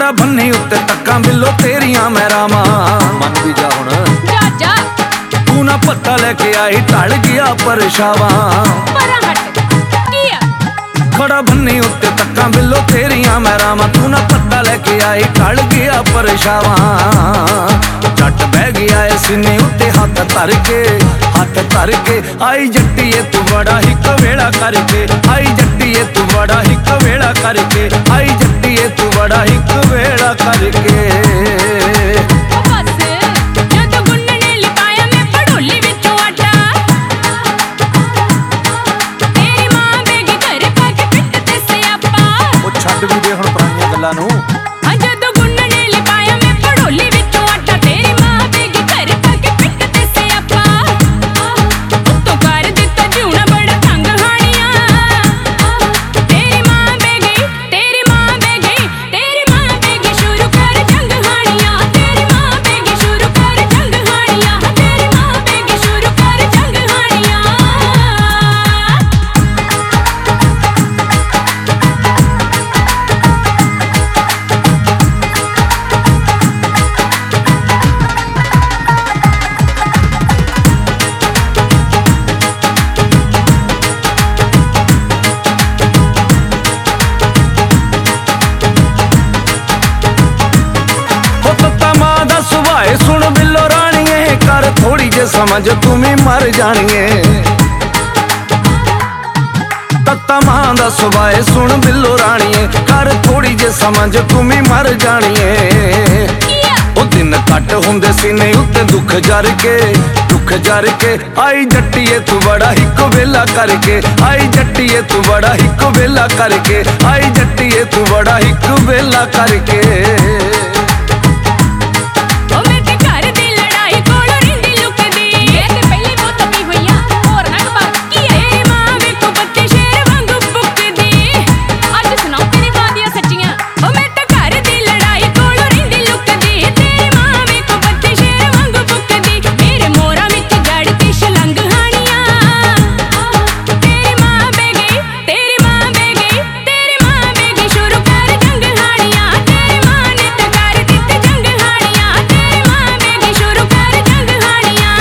खड़ा भन्नी उत्ते तक्का बिल्लो तेरियां मैं रामा। मन भी जा हुण जा जा तू ना पत्ता लेके आई टल गया परछावा। परा हट किया खड़ा भन्नी उत्ते तक्का बिल्लो तेरियां मैं रामा। तू ना पत्ता लेके आई टल गया परछावा। जट बह गया है सीने उत्ते हाथ धर के आई जट्टीए तू बड़ा ही कवेड़ा करके। आई जट्टीए तू बड़ा ही कवेड़ा करके। आई जट्टीए तू बड़ा ही कवेड़ा करके। ओ बस जदों गुन्नने लिपाया मैं पड़ोली विचों आटा। तेरी मां बेगी घर पाके पिट ते सियापा। ओ छੱਡ भी दे हुण पुराणीਆਂ ਗੱਲਾਂ ਨੂੰ। जदों गुन्नने लिपाया मैं पड़ोली विचों आटा। तेरी मां बेगी घर पाके पिट ते सियापा। उत्तों कर दित्ता जीउणा बड़ा तंग हाणिया। तेरी मां बेगी शुरू कर जंग हाणिया। तेरी मां बेगी शुरू कर जंग हाणिया। तेरी मां बेगी शुरू कर जंग हाणिया। सुभाए सुन बिल्लो राणीए कर थोड़ी जे समझ तुम्हें मर जानिए। तत्ता मां दा सुभाए सुन बिल्लो राणीए कर थोड़ी जे समझ तुम्हें मर जानिए। ओ दिन कट हुंदे सीने उत्ते दुख जर के आई जट्टीए तू बड़ा ही कवेला करके। आई जट्टीए तू बड़ा ही कवेला करके। आई जट्टीए तू बड़ा ही कवेला करके। ओ मेरे घर दी लड़ाई कोल रिंदी लुकदी। ये ते पहली बहुत पी होईया होर ना बात की। तेरी मां वेखो बच्चे शेर वांगू बुकदी। अज सुनाओ तेरी मां दियां सच्चियां। ओ मेरे घर दी लड़ाई कोल रिंदी लुकदी। तेरी मां वेखो बच्चे शेर वांगू बुकदी। मेरे मोरा विच जड़ती छलंग हाणिया। तेरी मां बेगी शुरू कर जंग हाणिया। तेरी मां ने ते कर दित्ती जंग हाणिया। तेरी मां बेगी शुरू कर जंग हाणिया।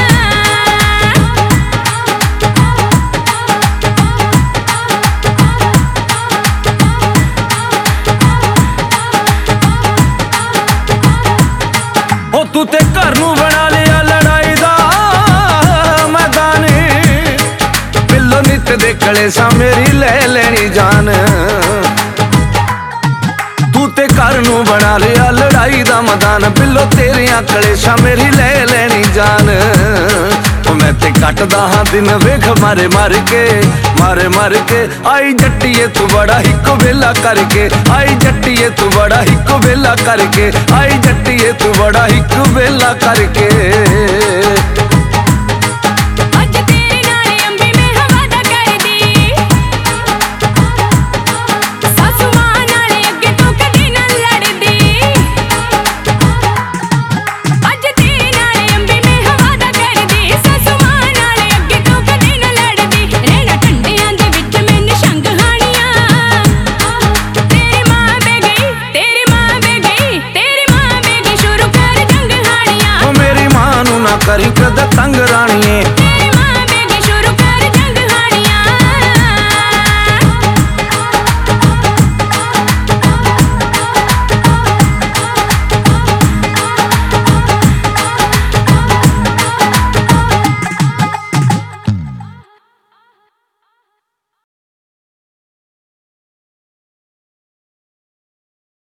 ओ तू ते घर नू बना लिया लड़ाई दा मैदान। बिल्लो नित दे कलेसा मेरी ले लेनी जान। तू ते घर नू बना लिया लड़ाई दा मैदान। बिल्लो तेरियां कलेसा मेरी ले लेनी जान। ओ मैं ते कटदा हां दिन वेख मारे मार के आई जट्टीए तू बड़ा ही कवेला करके। आई जट्टीए तू बड़ा ही कवेला करके। आई जट्टीए तू बड़ा ही कवेला करके।